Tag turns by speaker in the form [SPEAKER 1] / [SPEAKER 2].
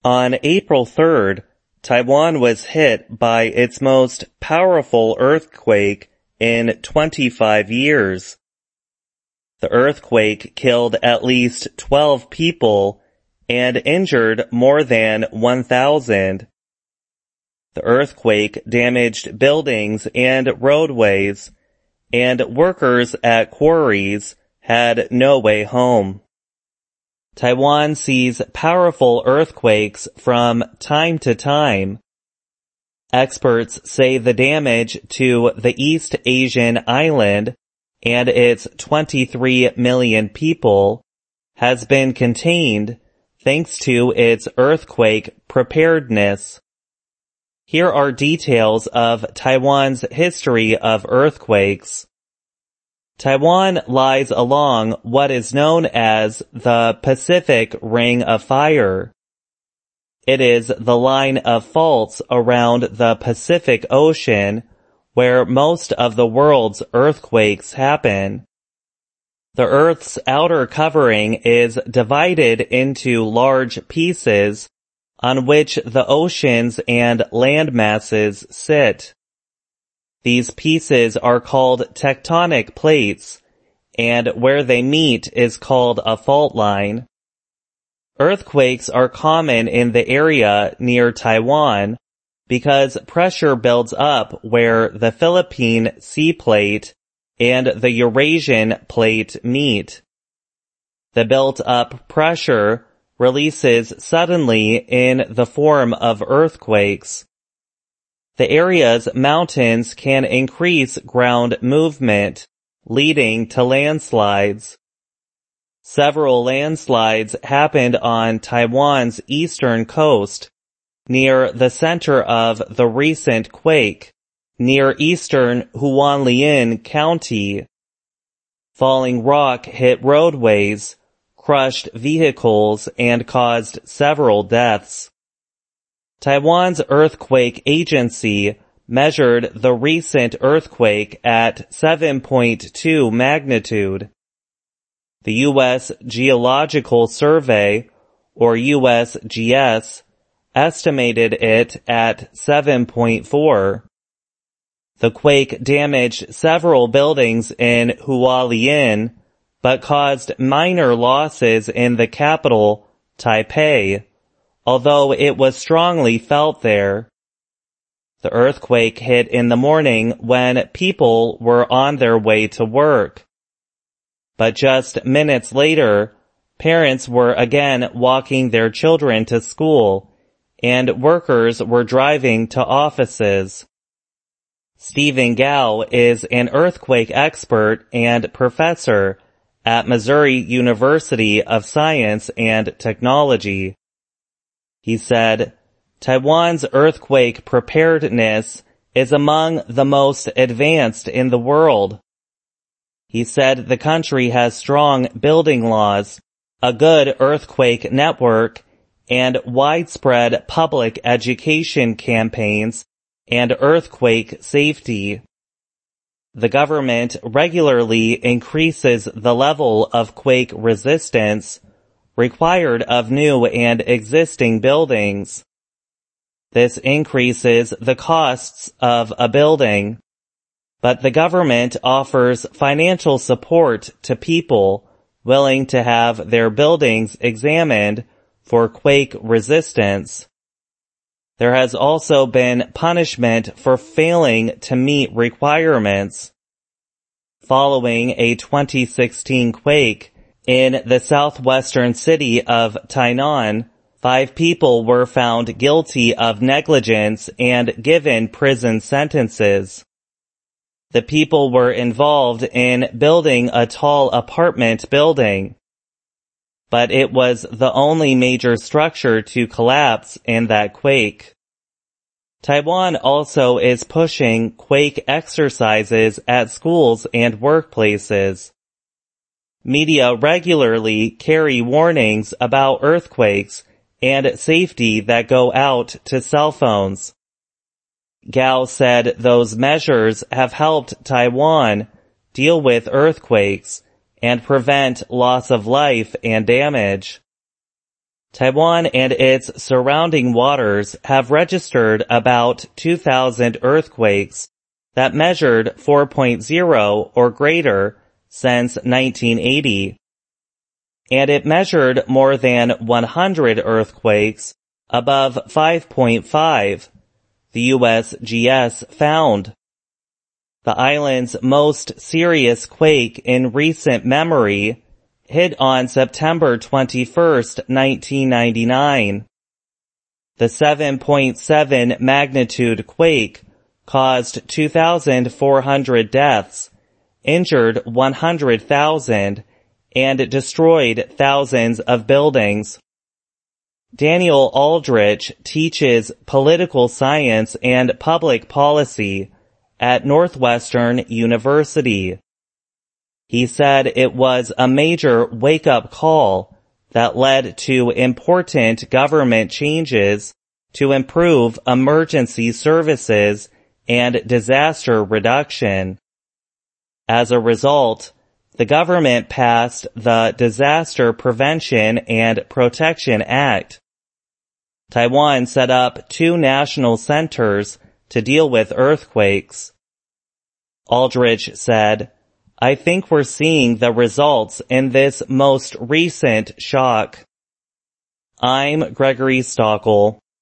[SPEAKER 1] On April 3rd, Taiwan was hit by its most powerful earthquake in 25 years. The earthquake killed at least 12 people and injured more than 1,000. The earthquake damaged buildings and roadways, and workers at quarries had no way home. Taiwan sees powerful earthquakes from time to time. Experts say the damage to the East Asian island and its 23 million people has been contained thanks to its earthquake preparedness. Here are details of Taiwan's history of earthquakes. Taiwan lies along what is known as the Pacific Ring of Fire. It is the line of faults around the Pacific Ocean where most of the world's earthquakes happen. The Earth's outer covering is divided into large pieces on which the oceans and land masses sit. These pieces are called tectonic plates, and where they meet is called a fault line. Earthquakes are common in the area near Taiwan because pressure builds up where the Philippine Sea Plate and the Eurasian Plate meet. The built-up pressure releases suddenly in the form of earthquakes. The area's mountains can increase ground movement, leading to landslides. Several landslides happened on Taiwan's eastern coast, near the center of the recent quake, near eastern Hualien County. Falling rock hit roadways, crushed vehicles, and caused several deaths. Taiwan's earthquake agency measured the recent earthquake at 7.2 magnitude. The U.S. Geological Survey, or USGS, estimated it at 7.4. The quake damaged several buildings in Hualien, but caused minor losses in the capital, Taipei, although it was strongly felt there. The earthquake hit in the morning when people were on their way to work. But just minutes later, parents were again walking their children to school, and workers were driving to offices. Stephen Gao is an earthquake expert and professor at Missouri University of Science and Technology. He said, Taiwan's earthquake preparedness is among the most advanced in the world. He said the country has strong building laws, a good earthquake network, and widespread public education campaigns and earthquake safety. The government regularly increases the level of quake resistance required of new and existing buildings. This increases the costs of a building, but the government offers financial support to people willing to have their buildings examined for quake resistance. There has also been punishment for failing to meet requirements. Following a 2016 quake in the southwestern city of Tainan, 5 people were found guilty of negligence and given prison sentences. The people were involved in building a tall apartment building, but it was the only major structure to collapse in that quake. Taiwan also is pushing quake exercises at schools and workplaces. Media regularly carry warnings about earthquakes and safety that go out to cell phones. Gao said those measures have helped Taiwan deal with earthquakes and prevent loss of life and damage. Taiwan and its surrounding waters have registered about 2,000 earthquakes that measured 4.0 or greater since 1980. And it measured more than 100 earthquakes above 5.5, the USGS found. The island's most serious quake in recent memory hit on September 21, 1999. The 7.7 magnitude quake caused 2,400 deaths, injured 100,000, and destroyed thousands of buildings. Daniel Aldrich teaches political science and public policy at Northwestern University. He said it was a major wake-up call that led to important government changes to improve emergency services and disaster reduction. As a result, the government passed the Disaster Prevention and Protection Act. Taiwan set up 2 national centers to deal with earthquakes. Aldrich said, "I think we're seeing the results in this most recent shock." I'm Gregory Stockel.